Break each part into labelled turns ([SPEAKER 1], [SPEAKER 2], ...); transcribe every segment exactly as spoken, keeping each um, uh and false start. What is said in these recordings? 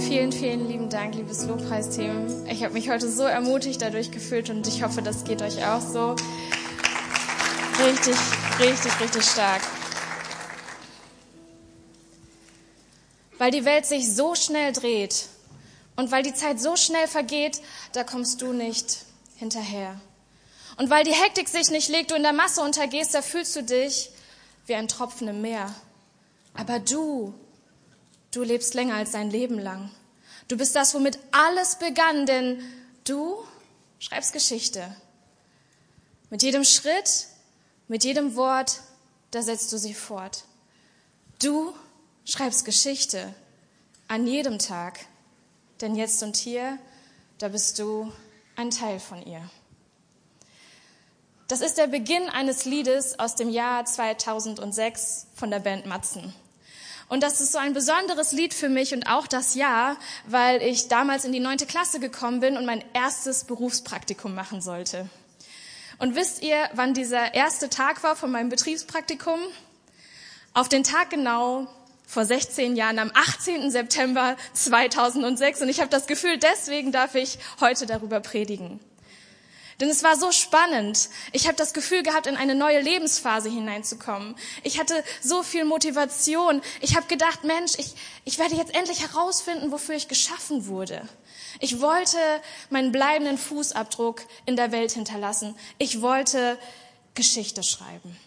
[SPEAKER 1] Vielen, vielen lieben Dank, liebes Lobpreisteam. Ich habe mich heute so ermutigt dadurch gefühlt und ich hoffe, das geht euch auch so. Richtig, richtig, richtig stark. Weil die Welt sich so schnell dreht und weil die Zeit so schnell vergeht, da kommst du nicht hinterher. Und weil die Hektik sich nicht legt, du in der Masse untergehst, da fühlst du dich wie ein Tropfen im Meer. Aber du, du lebst länger als dein Leben lang. Du bist das, womit alles begann, denn du schreibst Geschichte. Mit jedem Schritt, mit jedem Wort, da setzt du sie fort. Du schreibst Geschichte an jedem Tag, denn jetzt und hier, da bist du ein Teil von ihr. Das ist der Beginn eines Liedes aus dem Jahr zweitausendsechs von der Band Matzen. Und das ist so ein besonderes Lied für mich und auch das Jahr, weil ich damals in die neunte Klasse gekommen bin und mein erstes Berufspraktikum machen sollte. Und wisst ihr, wann dieser erste Tag war von meinem Betriebspraktikum? Auf den Tag genau vor sechzehn Jahren, am achtzehnten September zweitausendsechs. Und ich habe das Gefühl, deswegen darf ich heute darüber predigen. Denn es war so spannend. Ich habe das Gefühl gehabt, in eine neue Lebensphase hineinzukommen. Ich hatte so viel Motivation. Ich habe gedacht, Mensch, ich, ich werde jetzt endlich herausfinden, wofür ich geschaffen wurde. Ich wollte meinen bleibenden Fußabdruck in der Welt hinterlassen. Ich wollte Geschichte schreiben.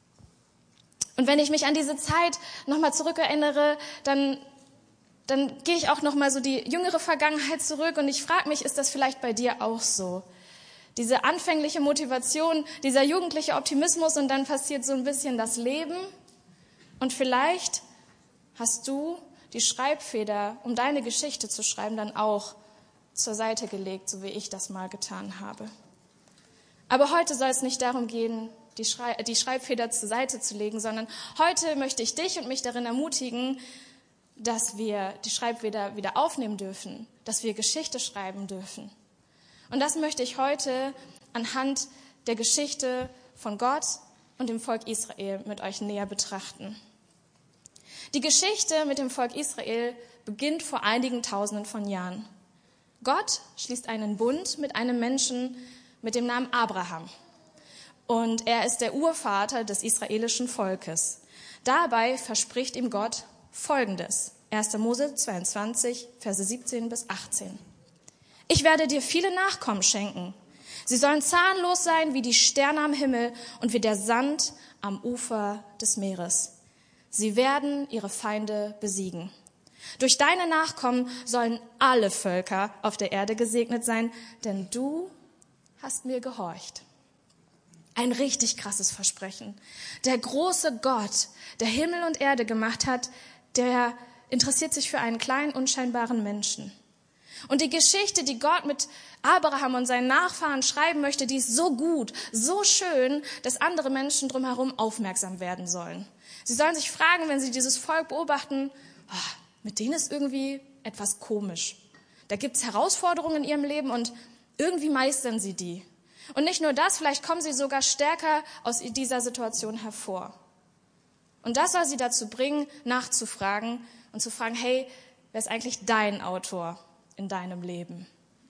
[SPEAKER 1] Und wenn ich mich an diese Zeit nochmal zurückerinnere, dann, dann gehe ich auch nochmal so die jüngere Vergangenheit zurück und ich frage mich, ist das vielleicht bei dir auch so? Diese anfängliche Motivation, dieser jugendliche Optimismus und dann passiert so ein bisschen das Leben. Und vielleicht hast du die Schreibfeder, um deine Geschichte zu schreiben, dann auch zur Seite gelegt, so wie ich das mal getan habe. Aber heute soll es nicht darum gehen, die, Schrei- die Schreibfeder zur Seite zu legen, sondern heute möchte ich dich und mich darin ermutigen, dass wir die Schreibfeder wieder aufnehmen dürfen, dass wir Geschichte schreiben dürfen. Und das möchte ich heute anhand der Geschichte von Gott und dem Volk Israel mit euch näher betrachten. Die Geschichte mit dem Volk Israel beginnt vor einigen Tausenden von Jahren. Gott schließt einen Bund mit einem Menschen mit dem Namen Abraham. Und er ist der Urvater des israelischen Volkes. Dabei verspricht ihm Gott Folgendes. erster Mose zweiundzwanzig, Verse siebzehn bis achtzehn. Ich werde dir viele Nachkommen schenken. Sie sollen zahnlos sein wie die Sterne am Himmel und wie der Sand am Ufer des Meeres. Sie werden ihre Feinde besiegen. Durch deine Nachkommen sollen alle Völker auf der Erde gesegnet sein, denn du hast mir gehorcht. Ein richtig krasses Versprechen. Der große Gott, der Himmel und Erde gemacht hat, der interessiert sich für einen kleinen, unscheinbaren Menschen. Und die Geschichte, die Gott mit Abraham und seinen Nachfahren schreiben möchte, die ist so gut, so schön, dass andere Menschen drumherum aufmerksam werden sollen. Sie sollen sich fragen, wenn sie dieses Volk beobachten, oh, mit denen ist irgendwie etwas komisch. Da gibt es Herausforderungen in ihrem Leben und irgendwie meistern sie die. Und nicht nur das, vielleicht kommen sie sogar stärker aus dieser Situation hervor. Und das soll sie dazu bringen, nachzufragen und zu fragen, hey, wer ist eigentlich dein Autor in deinem Leben?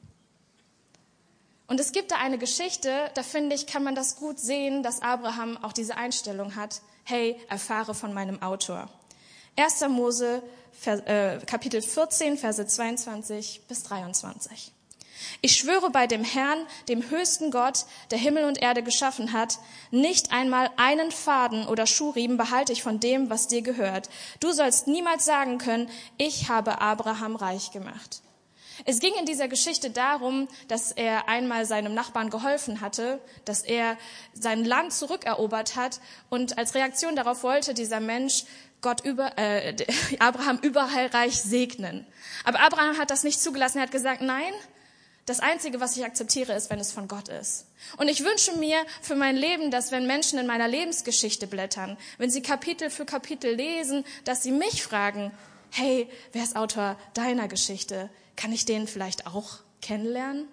[SPEAKER 1] Und es gibt da eine Geschichte, da finde ich, kann man das gut sehen, dass Abraham auch diese Einstellung hat, hey, erfahre von meinem Autor. erster Mose, Kapitel vierzehn, Verse zweiundzwanzig bis dreiundzwanzig. Ich schwöre bei dem Herrn, dem höchsten Gott, der Himmel und Erde geschaffen hat, nicht einmal einen Faden oder Schuhriemen behalte ich von dem, was dir gehört. Du sollst niemals sagen können, ich habe Abraham reich gemacht. Es ging in dieser Geschichte darum, dass er einmal seinem Nachbarn geholfen hatte, dass er sein Land zurückerobert hat und als Reaktion darauf wollte dieser Mensch Gott über, äh, Abraham überall reich segnen. Aber Abraham hat das nicht zugelassen. Er hat gesagt, nein, das Einzige, was ich akzeptiere, ist, wenn es von Gott ist. Und ich wünsche mir für mein Leben, dass wenn Menschen in meiner Lebensgeschichte blättern, wenn sie Kapitel für Kapitel lesen, dass sie mich fragen, hey, wer ist Autor deiner Geschichte? Kann ich den vielleicht auch kennenlernen?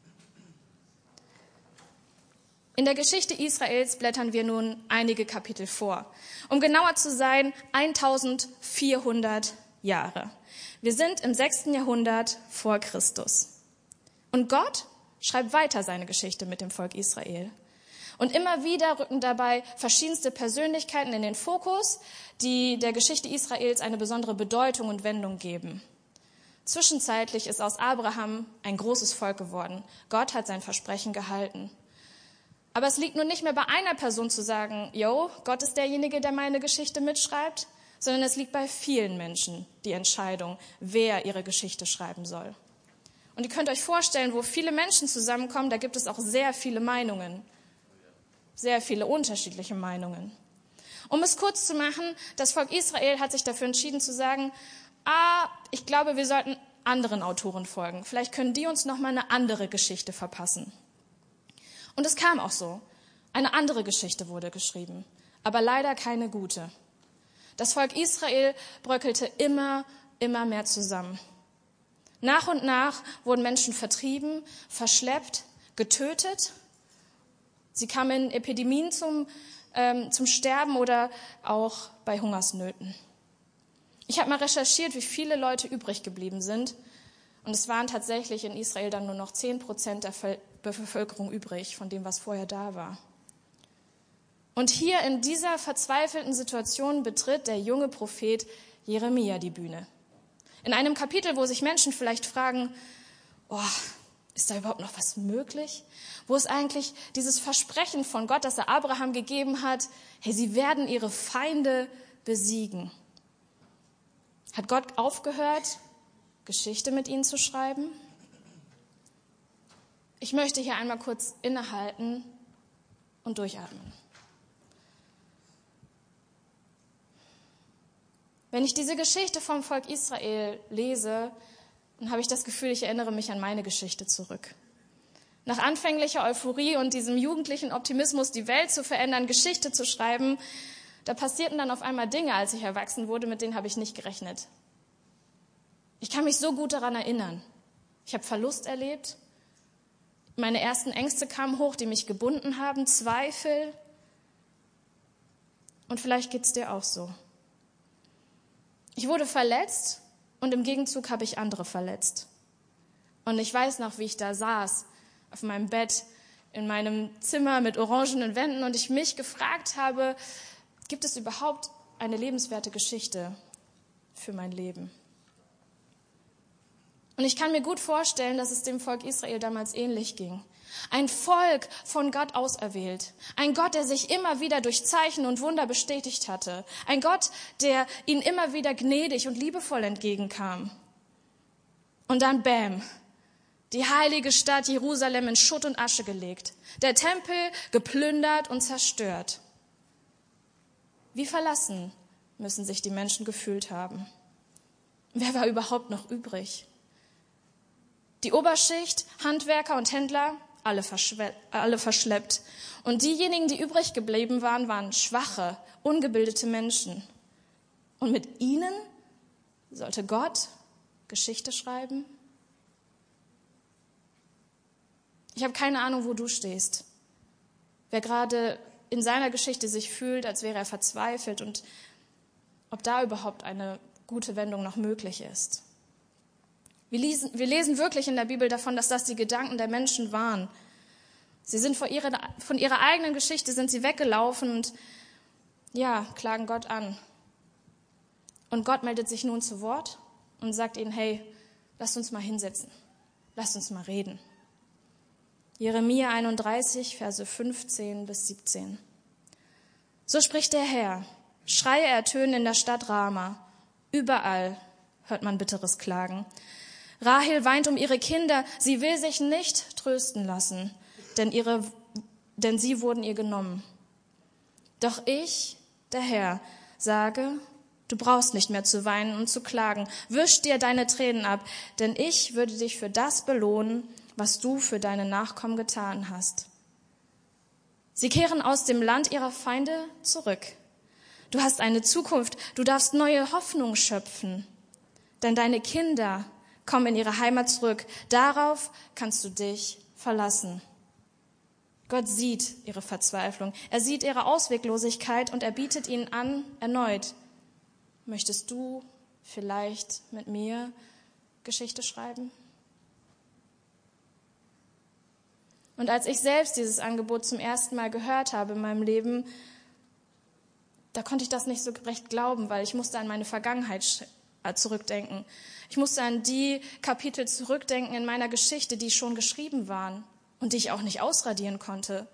[SPEAKER 1] In der Geschichte Israels blättern wir nun einige Kapitel vor. Um genauer zu sein, eintausendvierhundert Jahre. Wir sind im sechsten Jahrhundert vor Christus. Und Gott schreibt weiter seine Geschichte mit dem Volk Israel. Und immer wieder rücken dabei verschiedenste Persönlichkeiten in den Fokus, die der Geschichte Israels eine besondere Bedeutung und Wendung geben. Zwischenzeitlich ist aus Abraham ein großes Volk geworden. Gott hat sein Versprechen gehalten. Aber es liegt nun nicht mehr bei einer Person zu sagen, yo, Gott ist derjenige, der meine Geschichte mitschreibt, sondern es liegt bei vielen Menschen die Entscheidung, wer ihre Geschichte schreiben soll. Und ihr könnt euch vorstellen, wo viele Menschen zusammenkommen, da gibt es auch sehr viele Meinungen. Sehr viele unterschiedliche Meinungen. Um es kurz zu machen, das Volk Israel hat sich dafür entschieden zu sagen, ah, ich glaube, wir sollten anderen Autoren folgen. Vielleicht können die uns nochmal eine andere Geschichte verpassen. Und es kam auch so. Eine andere Geschichte wurde geschrieben, aber leider keine gute. Das Volk Israel bröckelte immer, immer mehr zusammen. Nach und nach wurden Menschen vertrieben, verschleppt, getötet. Sie kamen in Epidemien zum, ähm, zum Sterben oder auch bei Hungersnöten. Ich habe mal recherchiert, wie viele Leute übrig geblieben sind. Und es waren tatsächlich in Israel dann nur noch zehn Prozent der Bevölkerung übrig, von dem, was vorher da war. Und hier in dieser verzweifelten Situation betritt der junge Prophet Jeremia die Bühne. In einem Kapitel, wo sich Menschen vielleicht fragen, oh, ist da überhaupt noch was möglich? Wo ist eigentlich dieses Versprechen von Gott, das er Abraham gegeben hat, hey, sie werden ihre Feinde besiegen. Hat Gott aufgehört, Geschichte mit ihnen zu schreiben? Ich möchte hier einmal kurz innehalten und durchatmen. Wenn ich diese Geschichte vom Volk Israel lese, dann habe ich das Gefühl, ich erinnere mich an meine Geschichte zurück. Nach anfänglicher Euphorie und diesem jugendlichen Optimismus, die Welt zu verändern, Geschichte zu schreiben, da passierten dann auf einmal Dinge, als ich erwachsen wurde, mit denen habe ich nicht gerechnet. Ich kann mich so gut daran erinnern. Ich habe Verlust erlebt. Meine ersten Ängste kamen hoch, die mich gebunden haben, Zweifel. Und vielleicht geht es dir auch so. Ich wurde verletzt und im Gegenzug habe ich andere verletzt. Und ich weiß noch, wie ich da saß, auf meinem Bett, in meinem Zimmer mit orangenen Wänden und ich mich gefragt habe, gibt es überhaupt eine lebenswerte Geschichte für mein Leben? Und ich kann mir gut vorstellen, dass es dem Volk Israel damals ähnlich ging. Ein Volk von Gott auserwählt. Ein Gott, der sich immer wieder durch Zeichen und Wunder bestätigt hatte. Ein Gott, der ihnen immer wieder gnädig und liebevoll entgegenkam. Und dann bäm, die heilige Stadt Jerusalem in Schutt und Asche gelegt. Der Tempel geplündert und zerstört. Wie verlassen müssen sich die Menschen gefühlt haben. Wer war überhaupt noch übrig? Die Oberschicht, Handwerker und Händler, alle, verschwe- alle verschleppt. Und diejenigen, die übrig geblieben waren, waren schwache, ungebildete Menschen. Und mit ihnen sollte Gott Geschichte schreiben? Ich habe keine Ahnung, wo du stehst. Wer gerade in seiner Geschichte sich fühlt, als wäre er verzweifelt und ob da überhaupt eine gute Wendung noch möglich ist. Wir lesen, wir lesen wirklich in der Bibel davon, dass das die Gedanken der Menschen waren. Sie sind von ihrer, von ihrer eigenen Geschichte sind sie weggelaufen und ja, klagen Gott an. Und Gott meldet sich nun zu Wort und sagt ihnen, hey, lasst uns mal hinsetzen, lasst uns mal reden. Jeremia einunddreißig, Verse fünfzehn bis siebzehn. So spricht der Herr, Schreie ertönen in der Stadt Rama, überall hört man bitteres Klagen. Rahel weint um ihre Kinder, sie will sich nicht trösten lassen, denn, ihre, denn sie wurden ihr genommen. Doch ich, der Herr, sage, du brauchst nicht mehr zu weinen und zu klagen. Wisch dir deine Tränen ab, denn ich würde dich für das belohnen, was du für deine Nachkommen getan hast. Sie kehren aus dem Land ihrer Feinde zurück. Du hast eine Zukunft, du darfst neue Hoffnung schöpfen, denn deine Kinder kommen in ihre Heimat zurück. Darauf kannst du dich verlassen. Gott sieht ihre Verzweiflung, er sieht ihre Ausweglosigkeit und er bietet ihnen an, erneut, möchtest du vielleicht mit mir Geschichte schreiben? Und als ich selbst dieses Angebot zum ersten Mal gehört habe in meinem Leben, da konnte ich das nicht so recht glauben, weil ich musste an meine Vergangenheit zurückdenken. Ich musste an die Kapitel zurückdenken in meiner Geschichte, die schon geschrieben waren und die ich auch nicht ausradieren konnte.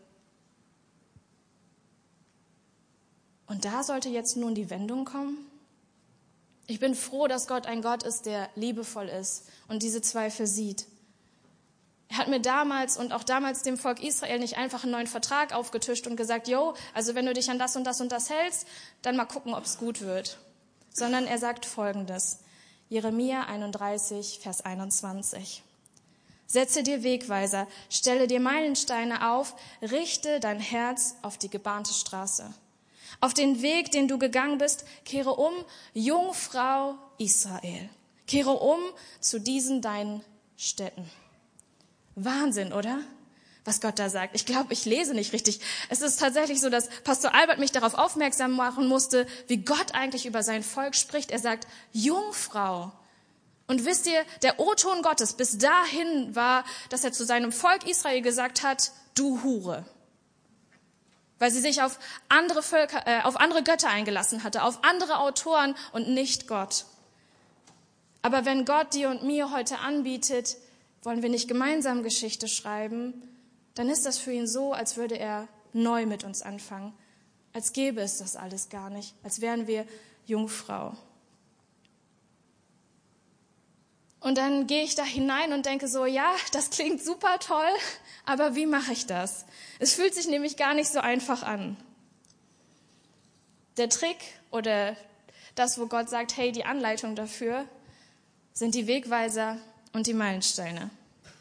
[SPEAKER 1] Und da sollte jetzt nun die Wendung kommen? Ich bin froh, dass Gott ein Gott ist, der liebevoll ist und diese Zweifel sieht. Er hat mir damals und auch damals dem Volk Israel nicht einfach einen neuen Vertrag aufgetischt und gesagt, jo, also wenn du dich an das und das und das hältst, dann mal gucken, ob es gut wird. Sondern er sagt Folgendes, Jeremia einunddreißig, Vers einundzwanzig. Setze dir Wegweiser, stelle dir Meilensteine auf, richte dein Herz auf die gebahnte Straße. Auf den Weg, den du gegangen bist, kehre um, Jungfrau Israel. Kehre um zu diesen deinen Städten. Wahnsinn, oder? Was Gott da sagt. Ich glaube, ich lese nicht richtig. Es ist tatsächlich so, dass Pastor Albert mich darauf aufmerksam machen musste, wie Gott eigentlich über sein Volk spricht. Er sagt, Jungfrau. Und wisst ihr, der O-Ton Gottes bis dahin war, dass er zu seinem Volk Israel gesagt hat, du Hure. Weil sie sich auf andere Völker, äh, auf andere Götter eingelassen hatte, auf andere Autoren und nicht Gott. Aber wenn Gott dir und mir heute anbietet, wollen wir nicht gemeinsam Geschichte schreiben, dann ist das für ihn so, als würde er neu mit uns anfangen. Als gäbe es das alles gar nicht, als wären wir Jungfrau. Und dann gehe ich da hinein und denke so, ja, das klingt super toll, aber wie mache ich das? Es fühlt sich nämlich gar nicht so einfach an. Der Trick oder das, wo Gott sagt, hey, die Anleitung dafür, sind die Wegweiser und die Meilensteine.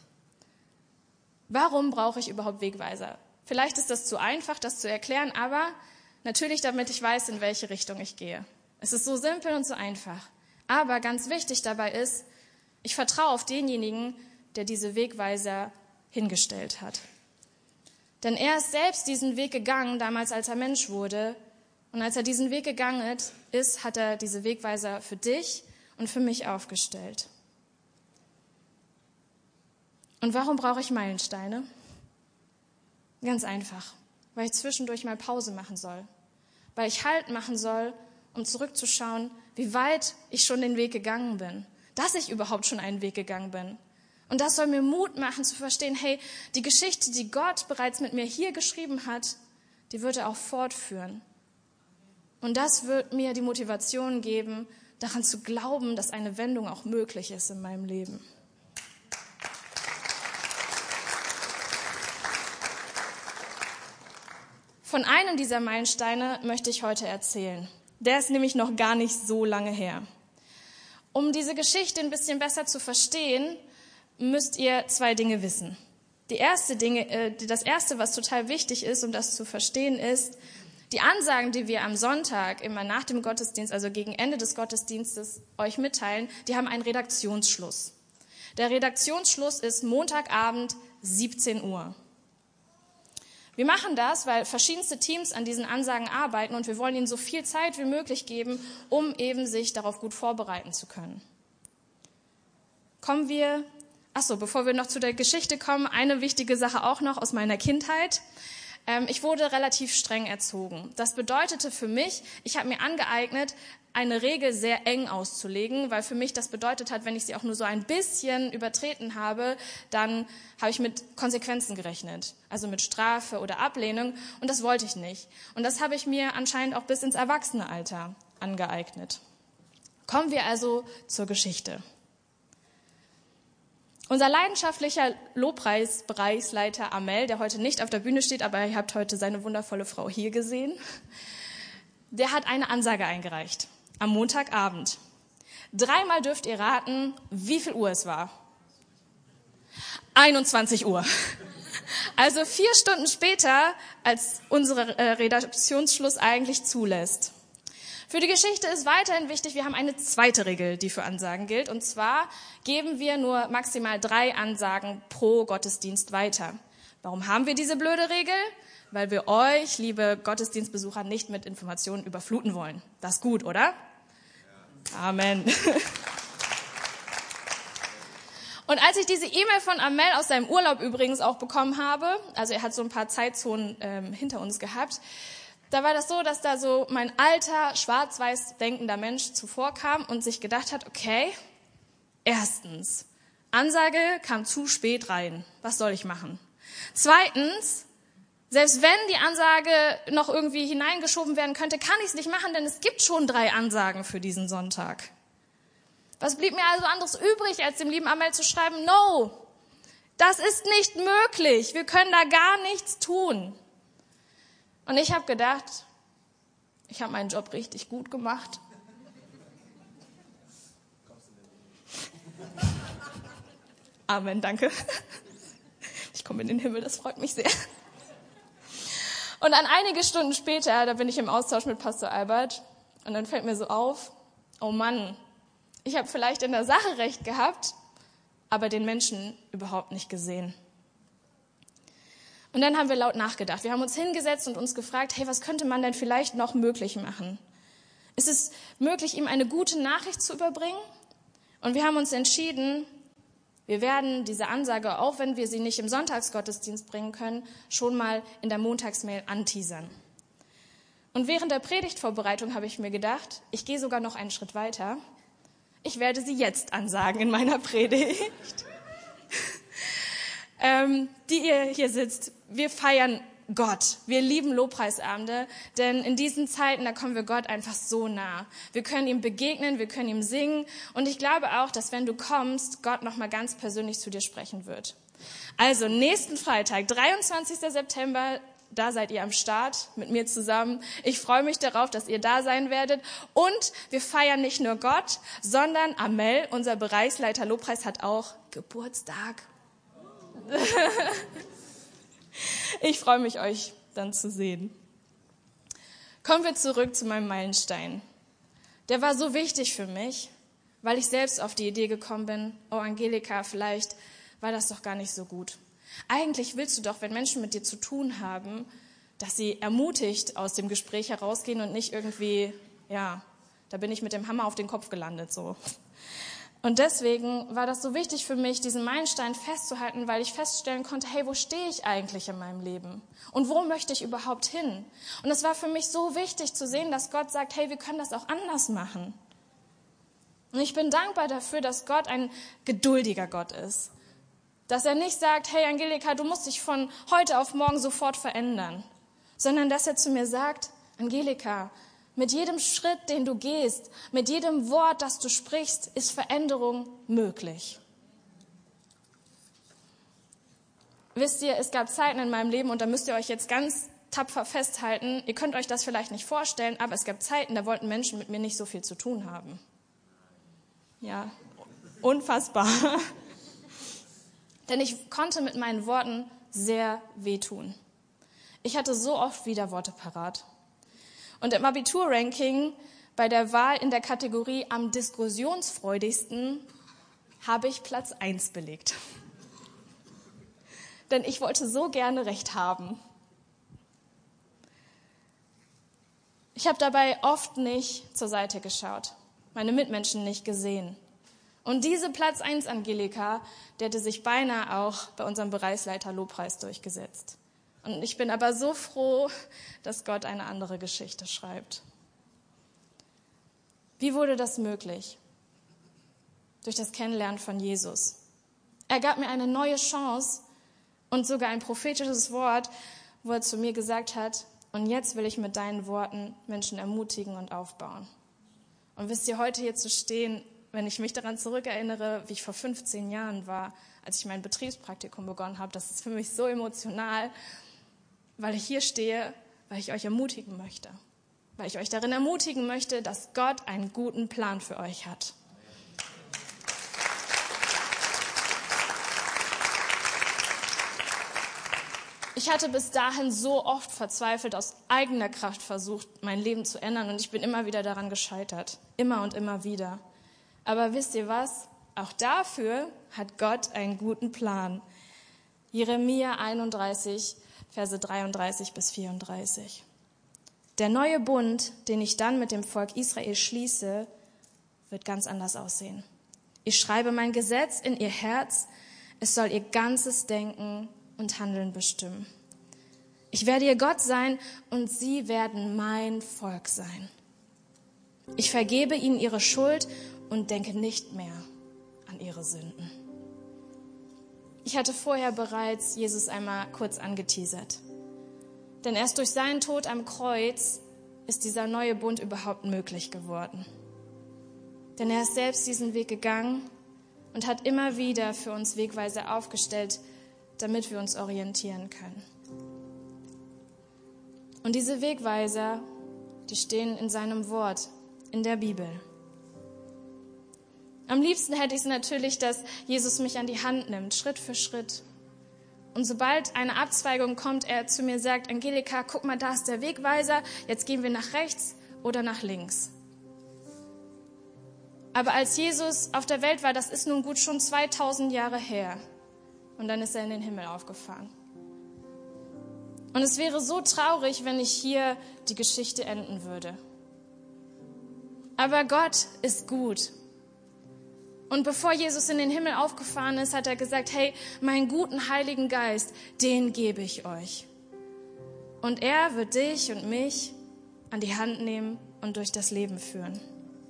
[SPEAKER 1] Warum brauche ich überhaupt Wegweiser? Vielleicht ist das zu einfach, das zu erklären, aber natürlich, damit ich weiß, in welche Richtung ich gehe. Es ist so simpel und so einfach. Aber ganz wichtig dabei ist, ich vertraue auf denjenigen, der diese Wegweiser hingestellt hat. Denn er ist selbst diesen Weg gegangen, damals als er Mensch wurde. Und als er diesen Weg gegangen ist, hat er diese Wegweiser für dich und für mich aufgestellt. Und warum brauche ich Meilensteine? Ganz einfach, weil ich zwischendurch mal Pause machen soll. Weil ich Halt machen soll, um zurückzuschauen, wie weit ich schon den Weg gegangen bin. Dass ich überhaupt schon einen Weg gegangen bin. Und das soll mir Mut machen zu verstehen, hey, die Geschichte, die Gott bereits mit mir hier geschrieben hat, die wird er auch fortführen. Und das wird mir die Motivation geben, daran zu glauben, dass eine Wendung auch möglich ist in meinem Leben. Von einem dieser Meilensteine möchte ich heute erzählen. Der ist nämlich noch gar nicht so lange her. Um diese Geschichte ein bisschen besser zu verstehen, müsst ihr zwei Dinge wissen. Die erste Dinge, äh, das erste, was total wichtig ist, um das zu verstehen, ist, die Ansagen, die wir am Sonntag immer nach dem Gottesdienst, also gegen Ende des Gottesdienstes euch mitteilen, die haben einen Redaktionsschluss. Der Redaktionsschluss ist Montagabend siebzehn Uhr. Wir machen das, weil verschiedenste Teams an diesen Ansagen arbeiten und wir wollen ihnen so viel Zeit wie möglich geben, um eben sich darauf gut vorbereiten zu können. Kommen wir, ach so, bevor wir noch zu der Geschichte kommen, eine wichtige Sache auch noch aus meiner Kindheit. Ähm, ich wurde relativ streng erzogen. Das bedeutete für mich, ich habe mir angeeignet, eine Regel sehr eng auszulegen, weil für mich das bedeutet hat, wenn ich sie auch nur so ein bisschen übertreten habe, dann habe ich mit Konsequenzen gerechnet, also mit Strafe oder Ablehnung und das wollte ich nicht. Und das habe ich mir anscheinend auch bis ins Erwachsenealter angeeignet. Kommen wir also zur Geschichte. Unser leidenschaftlicher Lobpreisbereichsleiter Amel, der heute nicht auf der Bühne steht, aber ihr habt heute seine wundervolle Frau hier gesehen, der hat eine Ansage eingereicht. Am Montagabend. Dreimal dürft ihr raten, wie viel Uhr es war. einundzwanzig Uhr. Also vier Stunden später, als unser Redaktionsschluss eigentlich zulässt. Für die Geschichte ist weiterhin wichtig, wir haben eine zweite Regel, die für Ansagen gilt. Und zwar geben wir nur maximal drei Ansagen pro Gottesdienst weiter. Warum haben wir diese blöde Regel? Weil wir euch, liebe Gottesdienstbesucher, nicht mit Informationen überfluten wollen. Das ist gut, oder? Amen. Und als ich diese E-Mail von Amel aus seinem Urlaub übrigens auch bekommen habe, also er hat so ein paar Zeitzonen ähm, hinter uns gehabt, da war das so, dass da so mein alter, schwarz-weiß denkender Mensch zuvorkam und sich gedacht hat, okay, erstens, Ansage kam zu spät rein. Was soll ich machen? Zweitens, selbst wenn die Ansage noch irgendwie hineingeschoben werden könnte, kann ich es nicht machen, denn es gibt schon drei Ansagen für diesen Sonntag. Was blieb mir also anderes übrig, als dem lieben Amel zu schreiben, no, das ist nicht möglich, wir können da gar nichts tun. Und ich habe gedacht, ich habe meinen Job richtig gut gemacht. Amen, danke. Ich komme in den Himmel, das freut mich sehr. Und dann einige Stunden später, da bin ich im Austausch mit Pastor Albert und dann fällt mir so auf, oh Mann, ich habe vielleicht in der Sache recht gehabt, aber den Menschen überhaupt nicht gesehen. Und dann haben wir laut nachgedacht. Wir haben uns hingesetzt und uns gefragt, hey, was könnte man denn vielleicht noch möglich machen? Ist es möglich, ihm eine gute Nachricht zu überbringen? Und wir haben uns entschieden, wir werden diese Ansage, auch wenn wir sie nicht im Sonntagsgottesdienst bringen können, schon mal in der Montagsmail anteasern. Und während der Predigtvorbereitung habe ich mir gedacht, ich gehe sogar noch einen Schritt weiter. Ich werde sie jetzt ansagen in meiner Predigt. ähm, die ihr hier sitzt, wir feiern Gott. Wir lieben Lobpreisabende, denn in diesen Zeiten, da kommen wir Gott einfach so nah. Wir können ihm begegnen, wir können ihm singen und ich glaube auch, dass wenn du kommst, Gott nochmal ganz persönlich zu dir sprechen wird. Also nächsten Freitag, dreiundzwanzigster September, da seid ihr am Start mit mir zusammen. Ich freue mich darauf, dass ihr da sein werdet und wir feiern nicht nur Gott, sondern Amel, unser Bereichsleiter Lobpreis, hat auch Geburtstag. Ich freue mich, euch dann zu sehen. Kommen wir zurück zu meinem Meilenstein. Der war so wichtig für mich, weil ich selbst auf die Idee gekommen bin, oh Angelika, vielleicht war das doch gar nicht so gut. Eigentlich willst du doch, wenn Menschen mit dir zu tun haben, dass sie ermutigt aus dem Gespräch herausgehen und nicht irgendwie, ja, da bin ich mit dem Hammer auf den Kopf gelandet, so. Und deswegen war das so wichtig für mich, diesen Meilenstein festzuhalten, weil ich feststellen konnte, hey, wo stehe ich eigentlich in meinem Leben? Und wo möchte ich überhaupt hin? Und es war für mich so wichtig zu sehen, dass Gott sagt, hey, wir können das auch anders machen. Und ich bin dankbar dafür, dass Gott ein geduldiger Gott ist. Dass er nicht sagt, hey Angelika, du musst dich von heute auf morgen sofort verändern. Sondern dass er zu mir sagt, Angelika, mit jedem Schritt, den du gehst, mit jedem Wort, das du sprichst, ist Veränderung möglich. Wisst ihr, es gab Zeiten in meinem Leben, und da müsst ihr euch jetzt ganz tapfer festhalten, ihr könnt euch das vielleicht nicht vorstellen, aber es gab Zeiten, da wollten Menschen mit mir nicht so viel zu tun haben. Ja, unfassbar. Denn ich konnte mit meinen Worten sehr wehtun. Ich hatte so oft Widerworte parat. Und im Abiturranking bei der Wahl in der Kategorie am diskussionsfreudigsten habe ich Platz eins belegt. Denn ich wollte so gerne Recht haben. Ich habe dabei oft nicht zur Seite geschaut, meine Mitmenschen nicht gesehen. Und diese Platz eins Angelika, der hätte sich beinahe auch bei unserem Bereichsleiter Lobpreis durchgesetzt. Und ich bin aber so froh, dass Gott eine andere Geschichte schreibt. Wie wurde das möglich? Durch das Kennenlernen von Jesus. Er gab mir eine neue Chance und sogar ein prophetisches Wort, wo er zu mir gesagt hat, und jetzt will ich mit deinen Worten Menschen ermutigen und aufbauen. Und wisst ihr, heute hier zu stehen, wenn ich mich daran zurückerinnere, wie ich vor fünfzehn Jahren war, als ich mein Betriebspraktikum begonnen habe, das ist für mich so emotional, weil ich hier stehe, weil ich euch ermutigen möchte. Weil ich euch darin ermutigen möchte, dass Gott einen guten Plan für euch hat. Ich hatte bis dahin so oft verzweifelt aus eigener Kraft versucht, mein Leben zu ändern und ich bin immer wieder daran gescheitert. Immer und immer wieder. Aber wisst ihr was? Auch dafür hat Gott einen guten Plan. Jeremia einunddreißig, Verse dreiunddreißig bis vierunddreißig. Der neue Bund, den ich dann mit dem Volk Israel schließe, wird ganz anders aussehen. Ich schreibe mein Gesetz in ihr Herz, es soll ihr ganzes Denken und Handeln bestimmen. Ich werde ihr Gott sein und sie werden mein Volk sein. Ich vergebe ihnen ihre Schuld und denke nicht mehr an ihre Sünden. Ich hatte vorher bereits Jesus einmal kurz angeteasert. Denn erst durch seinen Tod am Kreuz ist dieser neue Bund überhaupt möglich geworden. Denn er ist selbst diesen Weg gegangen und hat immer wieder für uns Wegweiser aufgestellt, damit wir uns orientieren können. Und diese Wegweiser, die stehen in seinem Wort, in der Bibel. Am liebsten hätte ich es natürlich, dass Jesus mich an die Hand nimmt, Schritt für Schritt. Und sobald eine Abzweigung kommt, er zu mir sagt, Angelika, guck mal, da ist der Wegweiser, jetzt gehen wir nach rechts oder nach links. Aber als Jesus auf der Welt war, das ist nun gut schon zweitausend Jahre her. Und dann ist er in den Himmel aufgefahren. Und es wäre so traurig, wenn ich hier die Geschichte enden würde. Aber Gott ist gut. Und bevor Jesus in den Himmel aufgefahren ist, hat er gesagt, hey, meinen guten Heiligen Geist, den gebe ich euch. Und er wird dich und mich an die Hand nehmen und durch das Leben führen.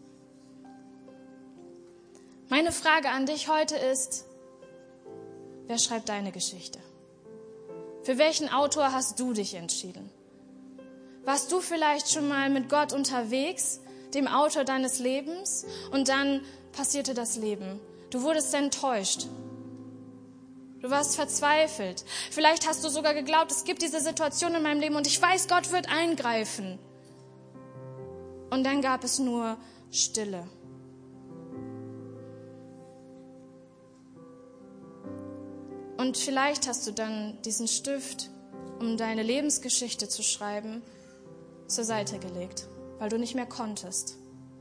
[SPEAKER 1] Meine Frage an dich heute ist, wer schreibt deine Geschichte? Für welchen Autor hast du dich entschieden? Warst du vielleicht schon mal mit Gott unterwegs, dem Autor deines Lebens, und dann passierte das Leben. Du wurdest enttäuscht. Du warst verzweifelt. Vielleicht hast du sogar geglaubt, es gibt diese Situation in meinem Leben und ich weiß, Gott wird eingreifen. Und dann gab es nur Stille. Und vielleicht hast du dann diesen Stift, um deine Lebensgeschichte zu schreiben, zur Seite gelegt, weil du nicht mehr konntest.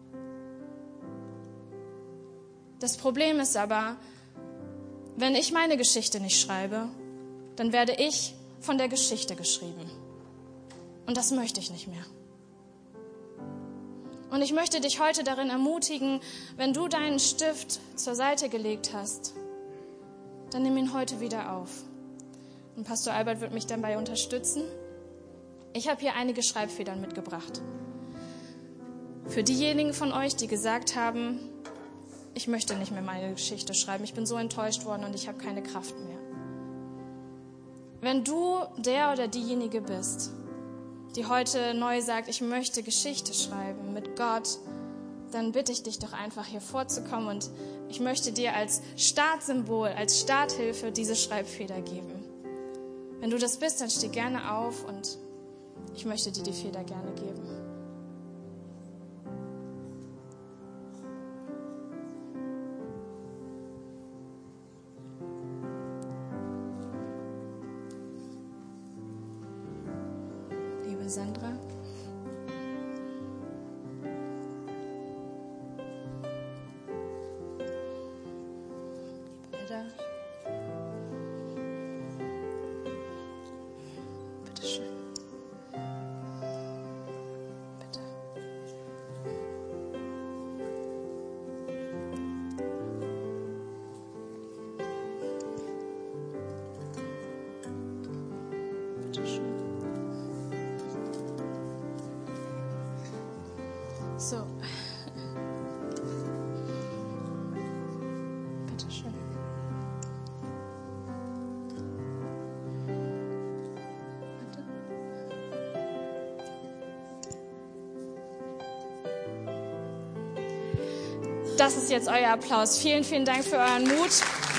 [SPEAKER 1] Das Problem ist aber, wenn ich meine Geschichte nicht schreibe, dann werde ich von der Geschichte geschrieben. Und das möchte ich nicht mehr. Und ich möchte dich heute darin ermutigen, wenn du deinen Stift zur Seite gelegt hast, dann nimm ihn heute wieder auf. Und Pastor Albert wird mich dabei unterstützen. Ich habe hier einige Schreibfedern mitgebracht. Für diejenigen von euch, die gesagt haben, ich möchte nicht mehr meine Geschichte schreiben, ich bin so enttäuscht worden und ich habe keine Kraft mehr. Wenn du der oder diejenige bist, die heute neu sagt, ich möchte Geschichte schreiben mit Gott, dann bitte ich dich doch einfach hier vorzukommen und ich möchte dir als Startsymbol, als Starthilfe diese Schreibfeder geben. Wenn du das bist, dann steh gerne auf und ich möchte dir die Feder gerne geben. Liebe Sandra. So. Bitte schön. Bitte. Das ist jetzt euer Applaus. Vielen, vielen Dank für euren Mut.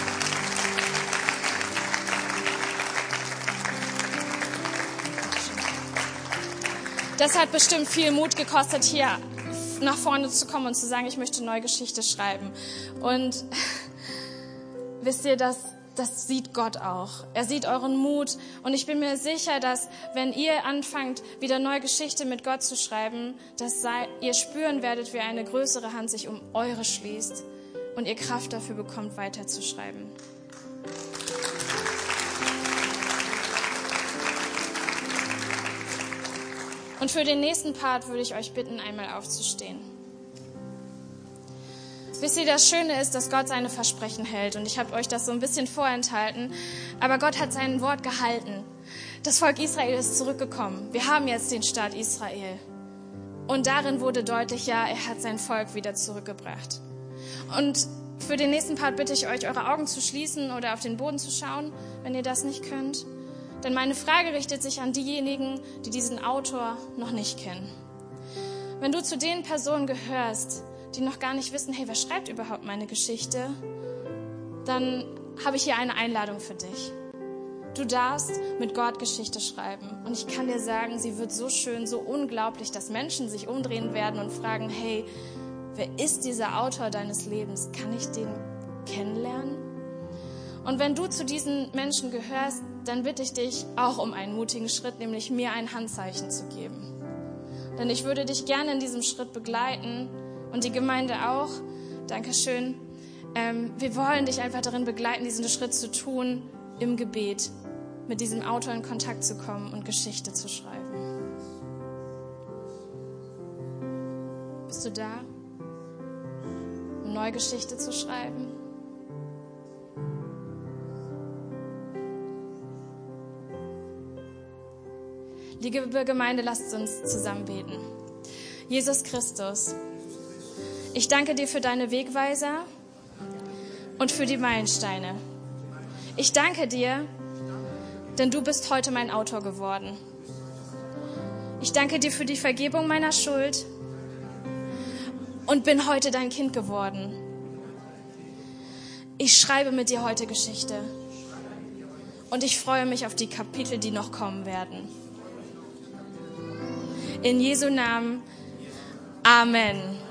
[SPEAKER 1] Das hat bestimmt viel Mut gekostet, hier nach vorne zu kommen und zu sagen, ich möchte eine neue Geschichte schreiben. Und wisst ihr, das, das sieht Gott auch. Er sieht euren Mut. Und ich bin mir sicher, dass wenn ihr anfangt, wieder neue Geschichte mit Gott zu schreiben, dass ihr spüren werdet, wie eine größere Hand sich um eure schließt und ihr Kraft dafür bekommt, weiterzuschreiben. Und für den nächsten Part würde ich euch bitten, einmal aufzustehen. Wisst ihr, das Schöne ist, dass Gott seine Versprechen hält. Und ich habe euch das so ein bisschen vorenthalten. Aber Gott hat sein Wort gehalten. Das Volk Israel ist zurückgekommen. Wir haben jetzt den Staat Israel. Und darin wurde deutlich, ja, er hat sein Volk wieder zurückgebracht. Und für den nächsten Part bitte ich euch, eure Augen zu schließen oder auf den Boden zu schauen, wenn ihr das nicht könnt. Denn meine Frage richtet sich an diejenigen, die diesen Autor noch nicht kennen. Wenn du zu den Personen gehörst, die noch gar nicht wissen, hey, wer schreibt überhaupt meine Geschichte, dann habe ich hier eine Einladung für dich. Du darfst mit Gott Geschichte schreiben. Und ich kann dir sagen, sie wird so schön, so unglaublich, dass Menschen sich umdrehen werden und fragen, hey, wer ist dieser Autor deines Lebens? Kann ich den kennenlernen? Und wenn du zu diesen Menschen gehörst, dann bitte ich dich auch um einen mutigen Schritt, nämlich mir ein Handzeichen zu geben. Denn ich würde dich gerne in diesem Schritt begleiten und die Gemeinde auch. Dankeschön. Ähm, wir wollen dich einfach darin begleiten, diesen Schritt zu tun, im Gebet mit diesem Autor in Kontakt zu kommen und Geschichte zu schreiben. Bist du da, um neue Geschichte zu schreiben? Liebe Gemeinde, lasst uns zusammen beten. Jesus Christus, ich danke dir für deine Wegweiser und für die Meilensteine. Ich danke dir, denn du bist heute mein Autor geworden. Ich danke dir für die Vergebung meiner Schuld und bin heute dein Kind geworden. Ich schreibe mit dir heute Geschichte und ich freue mich auf die Kapitel, die noch kommen werden. In Jesu Namen. Amen.